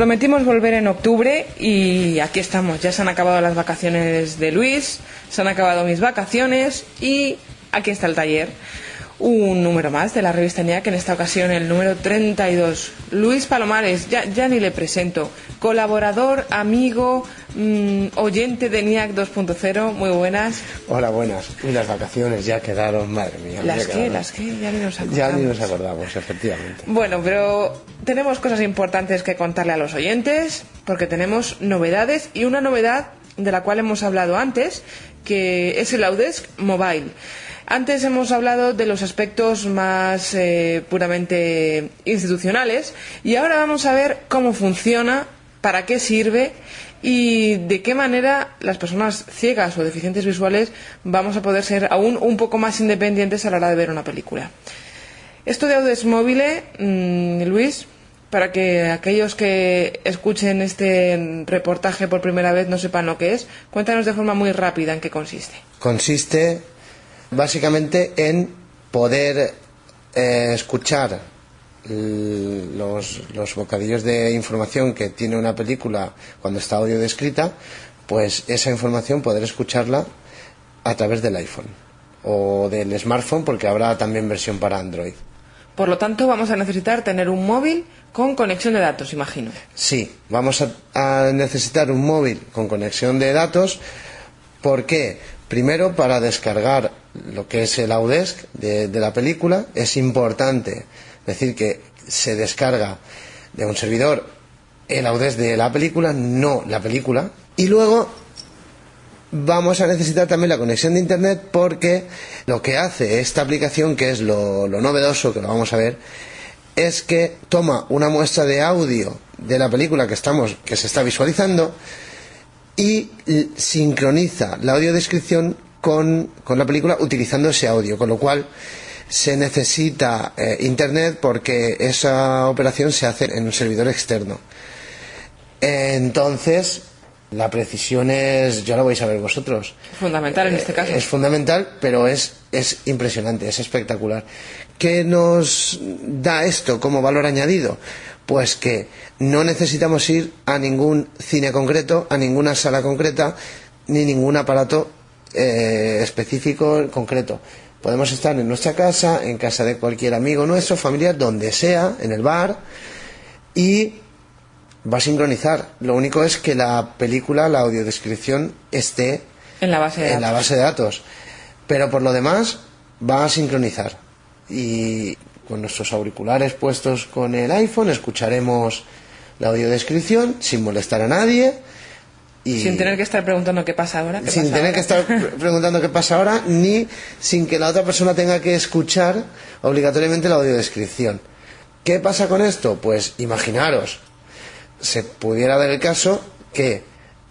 prometimos volver en octubre y aquí estamos. Ya se han acabado las vacaciones de Luis, se han acabado mis vacaciones y aquí está el taller. Un número más de la revista ENIAC, en esta ocasión el número 32. Luis Palomares, ya ni le presento. Colaborador, amigo, oyente de ENIAC 2.0. Muy buenas. Hola, buenas. Y las vacaciones ya quedaron, madre mía. Las que ya ni nos acordamos. Ya ni nos acordamos, efectivamente. Bueno, pero tenemos cosas importantes que contarle a los oyentes, porque tenemos novedades, y una novedad de la cual hemos hablado antes, que es el Audesc Mobile. Antes hemos hablado de los aspectos más puramente institucionales y ahora vamos a ver cómo funciona, para qué sirve y de qué manera las personas ciegas o deficientes visuales vamos a poder ser aún un poco más independientes a la hora de ver una película. Esto de Audesc Mobile, Luis, para que aquellos que escuchen este reportaje por primera vez no sepan lo que es, cuéntanos de forma muy rápida en qué consiste. Consiste básicamente en poder escuchar los bocadillos de información que tiene una película cuando está audio descrita, pues esa información poder escucharla a través del iPhone o del smartphone, porque habrá también versión para Android. Por lo tanto, vamos a necesitar tener un móvil con conexión de datos, imagino. Sí, vamos a necesitar un móvil con conexión de datos. ¿Por qué? Primero, para descargar lo que es el Audesc de la película, es importante decir que se descarga de un servidor el Audesc de la película, no la película. Y luego vamos a necesitar también la conexión de internet, porque lo que hace esta aplicación, que es lo novedoso, que lo vamos a ver, es que toma una muestra de audio de la película que se está visualizando y sincroniza la audiodescripción con la película utilizando ese audio, con lo cual se necesita internet, porque esa operación se hace en un servidor externo. Entonces la precisión ya lo vais a ver vosotros. Fundamental en este caso. Es fundamental, pero es impresionante, es espectacular. ¿Qué nos da esto como valor añadido? Pues que no necesitamos ir a ningún cine concreto, a ninguna sala concreta, ni ningún aparato específico concreto. Podemos estar en nuestra casa, en casa de cualquier amigo nuestro, familiar, donde sea, en el bar, y va a sincronizar. Lo único es que la película, la audiodescripción, esté en la base de datos. Pero por lo demás va a sincronizar. Y con nuestros auriculares puestos con el iPhone escucharemos la audiodescripción sin molestar a nadie. Y sin tener que estar preguntando qué pasa ahora. Sin tener que estar preguntando qué pasa ahora, ni sin que la otra persona tenga que escuchar obligatoriamente la audiodescripción. ¿Qué pasa con esto? Pues imaginaros, se pudiera dar el caso que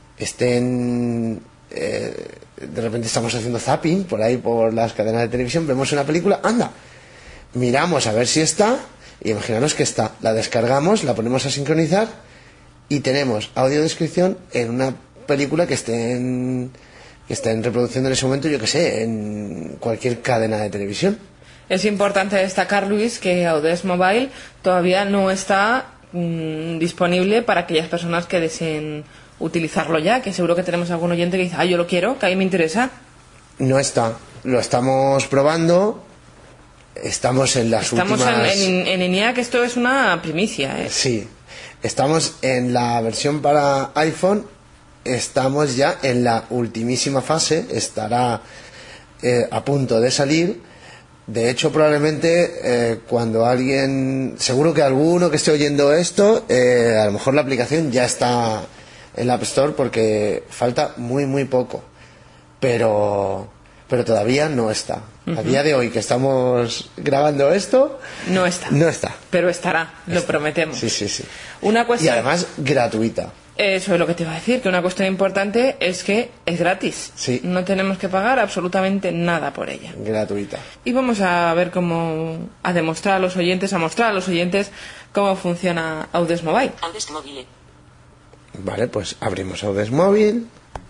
estén de repente estamos haciendo zapping por ahí por las cadenas de televisión, vemos una película, anda, miramos a ver si está, y imaginaros que está, la descargamos, la ponemos a sincronizar y tenemos audiodescripción en una película que esté en reproducción en ese momento, yo que sé, en cualquier cadena de televisión. Es importante destacar, Luis, que Audesc Mobile todavía no está disponible para aquellas personas que deseen utilizarlo ya, que seguro que tenemos algún oyente que dice, yo lo quiero, que a mí me interesa. No está, lo estamos probando, estamos en las últimas... Estamos en ENIAC, que esto es una primicia, ¿eh? Sí, estamos en la versión para iPhone, estamos ya en la ultimísima fase, estará a punto de salir. De hecho, probablemente cuando alguien, seguro que alguno que esté oyendo esto, a lo mejor la aplicación ya está en la App Store, porque falta muy poco, pero todavía no está. A día de hoy que estamos grabando esto, no está, pero estará, lo prometemos. Sí. Una cuestión... Y además gratuita. Eso es lo que te iba a decir, que una cuestión importante es que es gratis. Sí. No tenemos que pagar absolutamente nada por ella. Gratuita. Y vamos a ver a mostrar a los oyentes cómo funciona Audesc Mobile. Audesc Mobile. Vale, pues abrimos Audesc Mobile.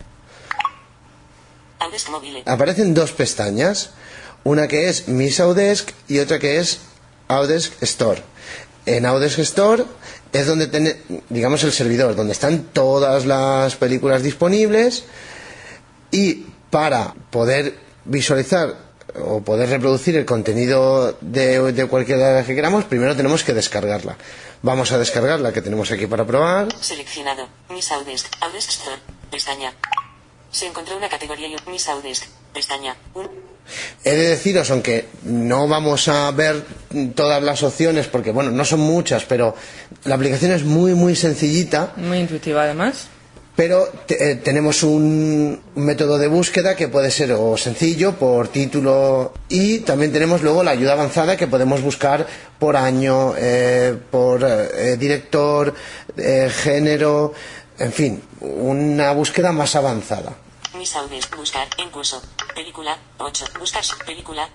Audesc Mobile. Aparecen dos pestañas, una que es Mis Audesc y otra que es Audesc Store. En Audiodesk Store es donde digamos el servidor, donde están todas las películas disponibles, y para poder visualizar o poder reproducir el contenido de cualquiera de las que queramos, primero tenemos que descargarla. Vamos a descargar la que tenemos aquí para probar. Seleccionado. Miss Audiodesk. Audiodesk Store. Pestaña. Se encontró una categoría y Miss Audiodesk. Pestaña. He de deciros, aunque no vamos a ver todas las opciones, porque bueno, no son muchas, pero la aplicación es muy muy sencillita. Muy intuitiva además. Pero tenemos un método de búsqueda que puede ser o sencillo, por título, y también tenemos luego la ayuda avanzada que podemos buscar por año, por director, género, en fin, una búsqueda más avanzada. Miss Audiodesk. Buscar. En curso. Película. 8. Buscar. Película.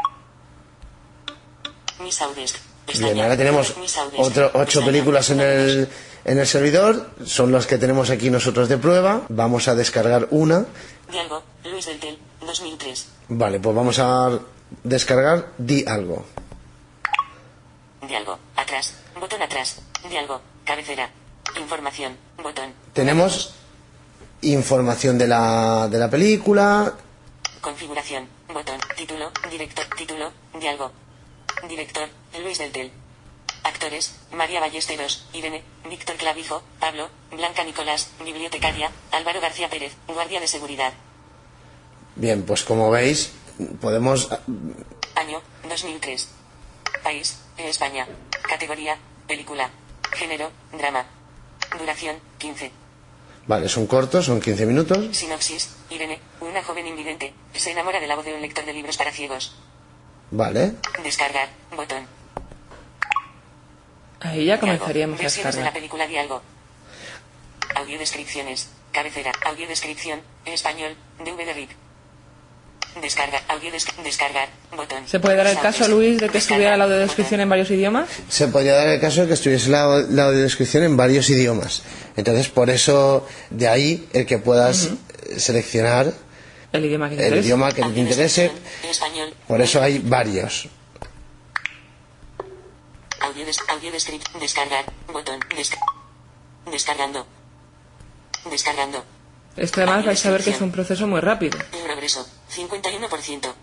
Miss Audiodesk. Bien, ahora tenemos 8 películas en el servidor, son las que tenemos aquí nosotros de prueba. Vamos a descargar una. Di algo. Luis del Tel. 2003. Vale, pues vamos a descargar Di algo. Di algo. Atrás. Botón atrás. Di algo. Cabecera. Información. Botón. Tenemos información de la película. Configuración. Botón. Título. Director. Título. Di algo. Director. Luis del Tel. Actores: María Ballesteros, Irene, Víctor Clavijo, Pablo, Blanca Nicolás, bibliotecaria, Álvaro García Pérez, guardia de seguridad. Bien, pues como veis, podemos... Año: 2003. País: España. Categoría: película. Género: drama. Duración: 15. Vale, son cortos, son 15 minutos. Sinopsis: Irene, una joven invidente, se enamora de la voz de un lector de libros para ciegos. Vale. Descargar. Botón. Ahí ya comenzaríamos a Versiones de la descargar. película Dialgo. Audiodescripciones. Cabecera. Audiodescripción. Español. DVD RIP. Descarga. Descargar. Botón. ¿Se puede dar el caso, Luis, de que estuviera la audiodescripción en varios idiomas? Se podría dar el caso de que estuviese la audiodescripción en varios idiomas. Entonces, por eso, de ahí el que puedas seleccionar El idioma que el idioma que te interese. Español. Por eso hay varios. Audiodescript. Descargar. Botón. Descargando. Descargando. Esto además vais a ver que es un proceso muy rápido. Progreso. 51%.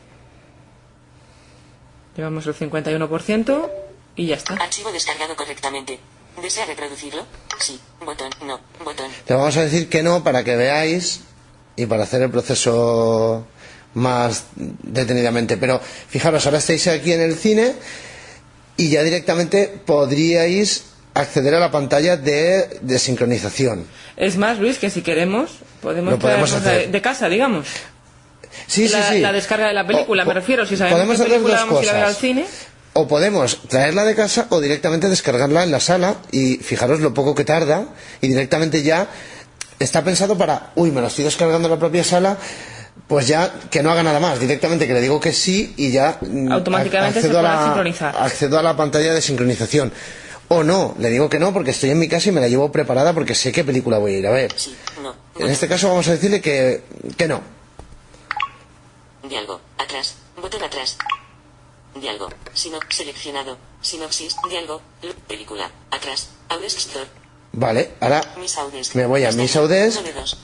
Llevamos el 51% y ya está. Archivo descargado correctamente. ¿Desea reproducirlo? Sí. Botón. No. Botón. Le vamos a decir que no para que veáis y para hacer el proceso más detenidamente. Pero fijaros, ahora estáis aquí en el cine y ya directamente podríais acceder a la pantalla de sincronización. Es más, Luis, que si queremos, podemos Lo podemos traernos hacer. de casa, digamos. Sí, la, sí, sí. la descarga de la película, me refiero. Si sabemos podemos qué hacer película dos vamos a ir a ver al cosas. cine. O podemos traerla de casa o directamente descargarla en la sala, y fijaros lo poco que tarda, y directamente ya está pensado para, uy, me lo estoy descargando en la propia sala, pues ya que no haga nada más, directamente que le digo que sí y ya Automáticamente se podrá sincronizar. accedo a la pantalla de sincronización. O no, le digo que no porque estoy en mi casa y me la llevo preparada porque sé qué película voy a ir a ver. Sí. No. En este caso vamos a decirle que no. Diálogo. Atrás. Botón atrás. Diálogo. Seleccionado. Sinopsis. Diálogo. Película. Atrás. Audiodesk Store. Vale, ahora Miss Audiodesk. me voy a Miss Audiodesk. 1 de 2.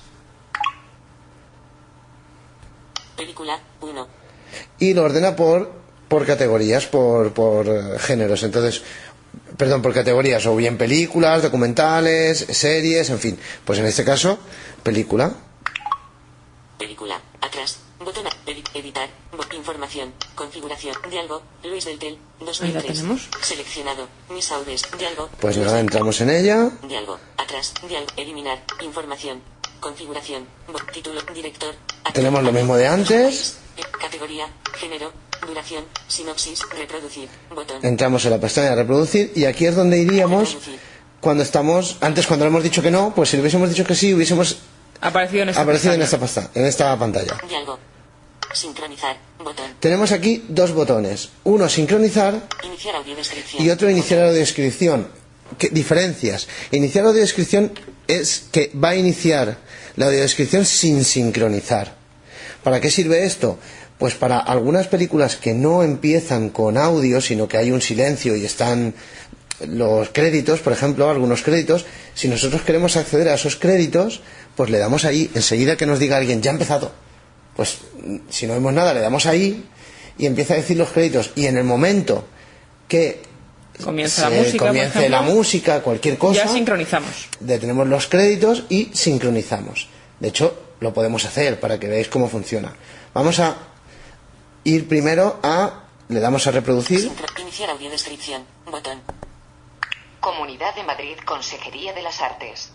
Película. 1. Y lo ordena por categorías, por géneros. Entonces, perdón, por categorías, o bien películas, documentales, series, en fin. Pues en este caso, película. Película. Atrás. Botón. Editar. Información. Configuración. Diálogo. Luis del Tel. Ahí 2003. la tenemos. Seleccionado. Miss Audiodesk. Diálogo. Pues nada, entramos en ella. Diálogo. Atrás. Diálogo. Eliminar. Información. Configuración. Título. Director. Tenemos lo mismo de antes. Categoría. Género. Duración. Sinopsis. Reproducir. Botón. Entramos en la pestaña de reproducir y aquí es donde iríamos Reproducir. cuando estamos, antes cuando le hemos dicho que no, pues si le hubiésemos dicho que sí, hubiésemos Aparecido en esta aparecido en pestaña. esta pantalla. Diálogo. Sincronizar. Botón. Tenemos aquí dos botones, uno sincronizar Iniciar audiodescripción. y otro iniciar audiodescripción. ¿Qué diferencias? Iniciar audiodescripción es que va a iniciar la audiodescripción sin sincronizar. ¿Para qué sirve esto? Pues para algunas películas que no empiezan con audio, sino que hay un silencio y están los créditos, por ejemplo, algunos créditos. Si nosotros queremos acceder a esos créditos, pues le damos ahí, enseguida que nos diga alguien, ya ha empezado. Pues si no vemos nada, le damos ahí y empieza a decir los créditos. Y en el momento que comience la música, comience la música, cualquier cosa, ya sincronizamos. Detenemos los créditos y sincronizamos. De hecho, lo podemos hacer para que veáis cómo funciona. Vamos a ir primero le damos a reproducir. Iniciar audiodescripción. Botón. Comunidad de Madrid, Consejería de las Artes.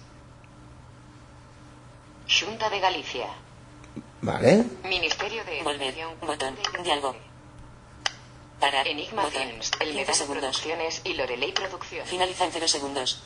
Xunta de Galicia. Vale. Ministerio de Volver. Educación. Botón. Diálogo. Parar. Enigma Botón. Films, El 15 Medano segundos. Producciones y Loreley Producciones. Finaliza en 0 segundos.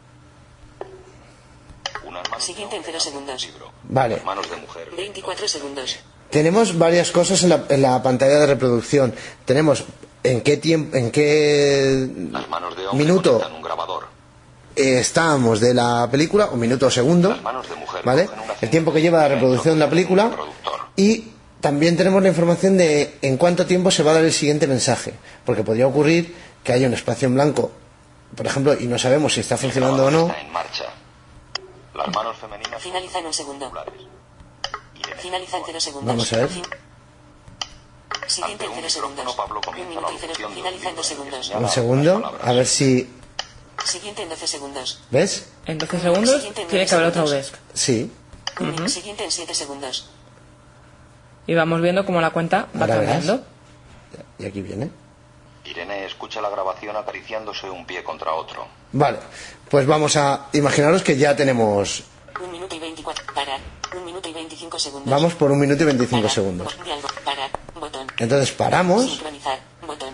Unas manos Siguiente en de 0 hombre abren un segundos. libro. Vale. Las manos de mujer. 24 segundos. Tenemos varias cosas en la pantalla de reproducción. Tenemos en qué tiempo, en qué Las manos de hombre minuto conectan un grabador. estamos de la película, o minuto o segundo, Las manos de mujer ¿vale? cogen una El tiempo que lleva la reproducción de la película. reproductor. Y también tenemos la información de en cuánto tiempo se va a dar el siguiente mensaje, porque podría ocurrir que haya un espacio en blanco, por ejemplo, y no sabemos si está funcionando o no. Está en marcha. Las manos femeninas Finaliza en un segundo. populares. Finaliza en 0 segundos. Vamos a ver. Siguiente en Ante 0 un segundos. micrófono, Pablo 1 comienza minuto la y 0. locución de un Finaliza en 2 libro segundos. señala Un segundo, algunas palabras. a ver si... Siguiente en 12 segundos. ¿Ves? En 12 segundos Siguiente en tiene 9 que haber otra segundos. UDESC. Sí. Siguiente en 7 segundos. Y vamos viendo cómo la cuenta va Ahora verás. cambiando. Y aquí viene. Irene escucha la grabación acariciándose un pie contra otro. Vale, pues vamos a... Imaginaros que ya tenemos... 1 minuto y 24. Parar. 1 minuto y 25 segundos. Vamos por 1 minuto y 25 Parar. segundos. Diálogo. Parar. Botón. Entonces paramos. Sincronizar. Botón.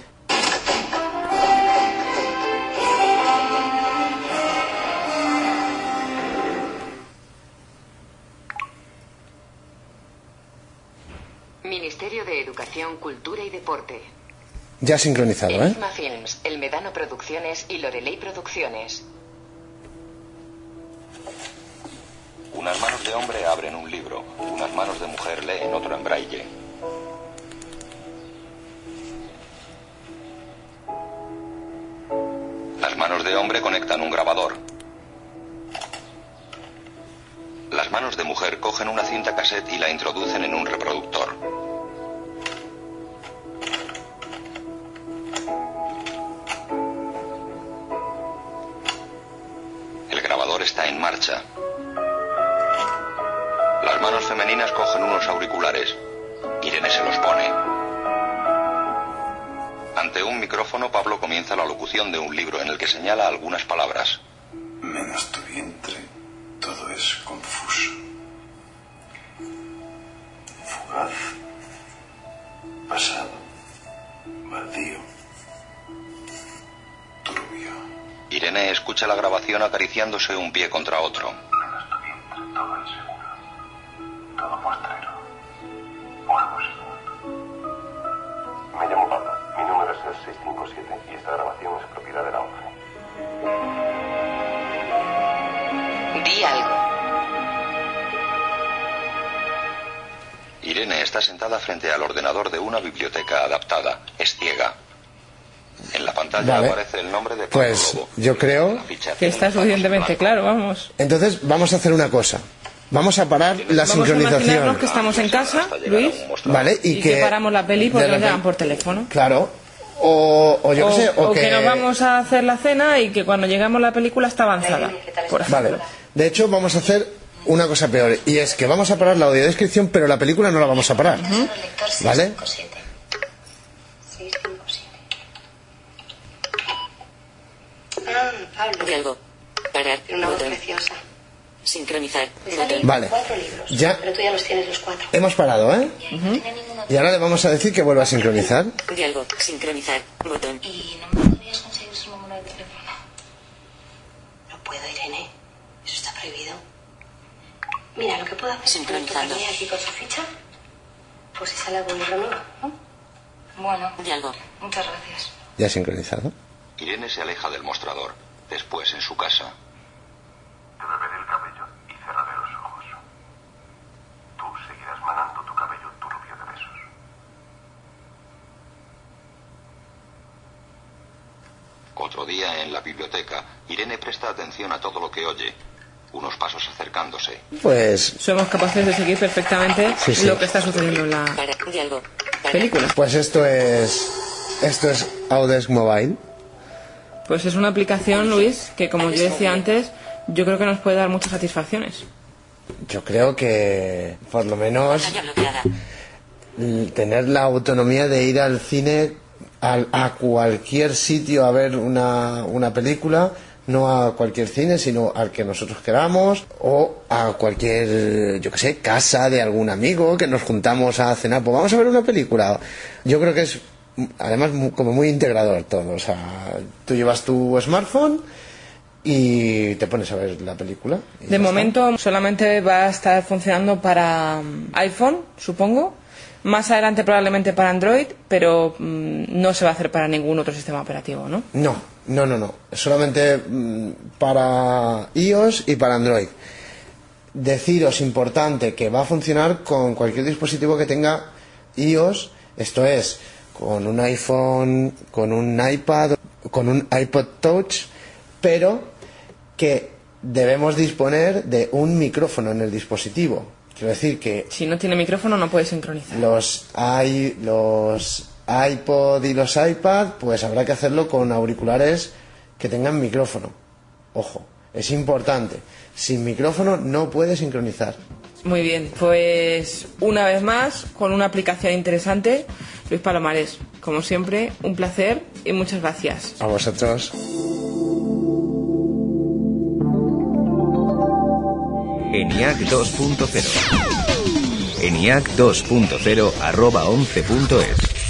Ministerio de Educación, Cultura y Deporte. Ya sincronizado, ¿eh? Enigma Films, El Medano Producciones y Loreley Producciones. Unas manos de hombre abren un libro. Unas manos de mujer leen otro en braille. Las manos de hombre conectan un grabador. Las manos de mujer cogen una cinta cassette y la introducen en un reproductor. El grabador está en marcha. Las manos femeninas cogen unos auriculares. Irene se los pone. Ante un micrófono, Pablo comienza la locución de un libro en el que señala algunas palabras. Menos tu vientre, todo es confuso. Fugaz, pasado, baldío, turbio. Irene escucha la grabación acariciándose un pie contra otro. Menos tu vientre, todo es seguro. Todo postrero. Polvo segundo. Me llamo Pablo. Mi número es el 657 y esta grabación es propiedad de la ONCE. Di algo. Irene está sentada frente al ordenador de una biblioteca adaptada. Es ciega. En la pantalla Vale. aparece el nombre de Pablo Pues Lobo. yo creo La ficha Que tiene está un paso suficientemente blanco. claro, vamos. Entonces vamos a hacer una cosa. Vamos a parar la Vamos a imaginarnos sincronización. que estamos en casa, Luis, ¿Vale? y que paramos la peli porque de nos repente- llaman por teléfono. Claro. O yo qué sé. O que nos vamos a hacer la cena y que cuando llegamos la película está avanzada. Por ejemplo. Vale. De hecho, vamos a hacer una cosa peor. Y es que vamos a parar la audiodescripción, pero la película no la vamos a parar. ¿Vale? Pablo, Diálogo. Parar. tiene una voz Botón. preciosa. Sincronizar. Me salen Botón. Vale. 4 libros, Ya. pero tú ya los tienes los 4. Hemos parado, ¿eh? Y ahora le vamos a decir que vuelva a sincronizar. Diálogo. Sincronizar. Botón. ¿Y no me podrías conseguir su número de teléfono? No puedo, Irene. Eso está prohibido. Mira, lo que puedo hacer es poner tu Sincronizando. carnet aquí con su ficha. Por si sale algún libro nuevo, ¿no? Bueno, Diálogo. muchas gracias. Ya sincronizado. Irene se aleja del mostrador. Después, en su casa, Te beberé el cabello y cerraré los ojos. Tú seguirás manando tu cabello turbio de besos. Otro día en la biblioteca, Irene presta atención a todo lo que oye. Unos pasos acercándose. Pues Somos capaces de seguir perfectamente Sí. lo que está sucediendo en la Para. Diálogo. Para. película. Pues esto es Audesk Mobile. Pues es una aplicación, Luis, que como yo decía antes, yo creo que nos puede dar muchas satisfacciones. Yo creo que por lo menos Pantalla bloqueada. tener la autonomía de ir al cine a cualquier sitio a ver una película, no a cualquier cine, sino al que nosotros queramos, o a cualquier, yo que sé, casa de algún amigo que nos juntamos a cenar, pues vamos a ver una película. Yo creo que es además como muy integrador todo. O sea, tú llevas tu smartphone y te pones a ver la película. Y De ya momento solamente va a estar funcionando para iPhone, supongo. Más adelante probablemente para Android, pero no se va a hacer para ningún otro sistema operativo, ¿no? está. No. Solamente para iOS y para Android. Deciros, importante, que va a funcionar con cualquier dispositivo que tenga iOS, esto es, con un iPhone, con un iPad, con un iPod Touch, pero que debemos disponer de un micrófono en el dispositivo. Quiero decir que Si no tiene micrófono no puede sincronizar. los iPod y los iPad, pues habrá que hacerlo con auriculares que tengan micrófono. Ojo, es importante. Sin micrófono no puede sincronizar. Muy bien, pues una vez más, con una aplicación interesante, Luis Palomares, como siempre, un placer y muchas gracias. A vosotros. ENIAC 2.0 ENIAC 2.0 @11.es